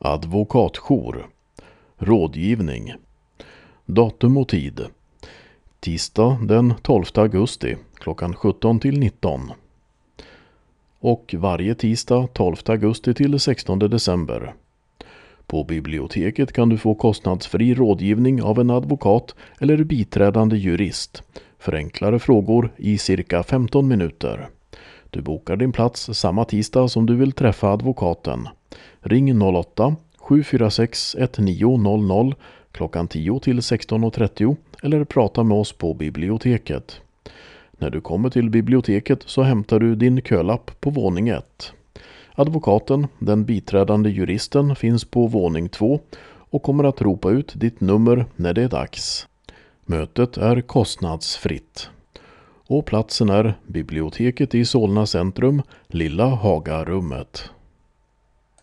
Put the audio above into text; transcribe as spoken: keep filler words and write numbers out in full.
Advokatjour. Rådgivning. Datum och tid. Tisdag den tolfte augusti klockan sjutton till nitton. Och varje tisdag tolfte augusti till sextonde december. På biblioteket kan du få kostnadsfri rådgivning av en advokat eller biträdande jurist för enklare frågor i cirka femton minuter. Du bokar din plats samma tisdag som du vill träffa advokaten. Ring noll åtta sju fyra sex ett nio noll noll klockan tio till sexton trettio eller prata med oss på biblioteket. När du kommer till biblioteket så hämtar du din kölapp på våning ett. Advokaten, den biträdande juristen, finns på våning två och kommer att ropa ut ditt nummer när det är dags. Mötet är kostnadsfritt. Och platsen är biblioteket i Solna centrum, Lilla Hagarummet.